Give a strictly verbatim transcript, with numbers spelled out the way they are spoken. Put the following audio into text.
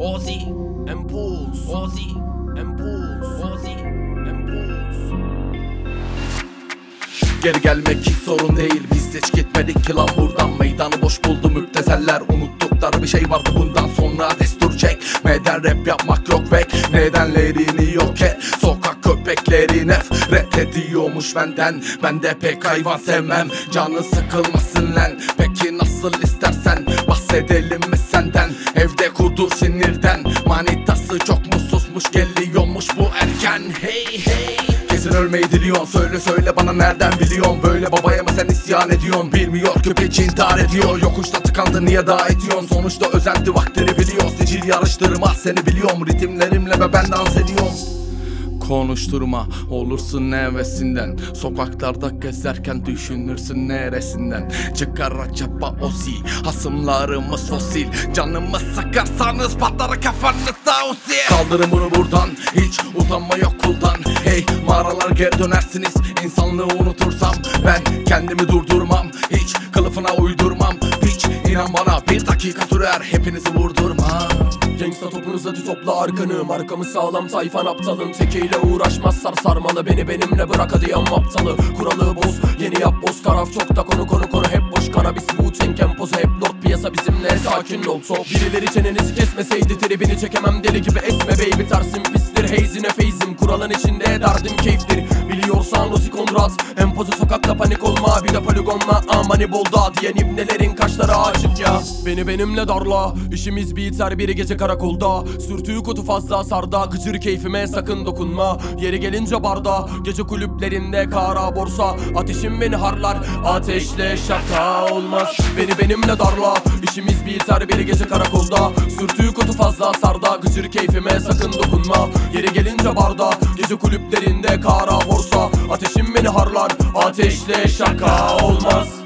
Ozi, Empuls, Ozi, Empuls, Ozi, Empuls. Geri gelmek hiç sorun değil, biz hiç gitmedik ki lan buradan. Meydanı boş buldu müptezeller, unuttukları bir şey vardı bundan sonra. Destur çekmeden rap yapmak yok ve nedenlerini yok et. Sokak köpekleri nefret ediyormuş benden, ben de pek hayvan sevmem. Canı sıkılmasın lan, peki nasıl istersen bahsedelim mi senden? Evde kudur sinirden, manitası çok mutsuzmuş, geliyormuş bu erken. Hey hey, kesin ölmeyi diliyorsun, söyle söyle bana nereden biliyorsun? Böyle babaya mı sen isyan ediyorsun? Bilmiyor köpek intihar ediyor, yokuşta tıkandı niye daha ediyorsun? Sonuçta özendi vaktini biliyor, sicil yarıştırma seni biliyorum. Ritimlerimle ve ben dans ediyorum. Konuşturma olursun nevesinden, sokaklarda gezerken düşünürsün neresinden. Çıkar acaba Ozi, hasımlarımız fosil, canımı sıkarsanız patlar kafanıza Ozi. Kaldırın bunu buradan, hiç utanma yok kuldan. Hey mağaralar geri dönersiniz, insanlığı unutursam ben kendimi durdurmam, hiç kılıfına uydurmam. Hiç inan bana bir dakika sürer hepinizi vurdurmam. Gangsta topunuz hadi topla arkanı, markamı sağlam tayfan aptalın. Tekiyle uğraşmaz sar sarmalı, beni benimle bırak hadi yanma aptalı. Kuralı boz, yeni yap boz, karaf çok da konu konu konu hep boş. Kanabis Wu-Tang empozu hep lord, piyasa bizimle sakin ol top. Birileri çenenizi kesmeseydi tribini çekemem, deli gibi esme baby, tersim pistir heyzine feyzim. Kuralın içinde derdim keyiftir, biliyorsan Rozi Konrad. Empozu sokakta panik olma, bir de poligonla amani bolda diyen ibnelerin kaşları açık ya. Beni benimle darla, işimiz biter bir gece karakolda. Sürtüğü kutu fazla sarda, kıçır keyfime sakın dokunma. Yeri gelince barda, gece kulüplerinde kara borsa. Ateşim beni harlar, ateşle şaka olmaz. Beni benimle darla, işimiz biter bir gece karakolda. Sürtüğü kutu fazla sarda, kıçır keyfime sakın dokunma. Yeri gelince barda, gece kulüplerinde kara borsa. Ateşim beni harlar, ateşle şaka olmaz.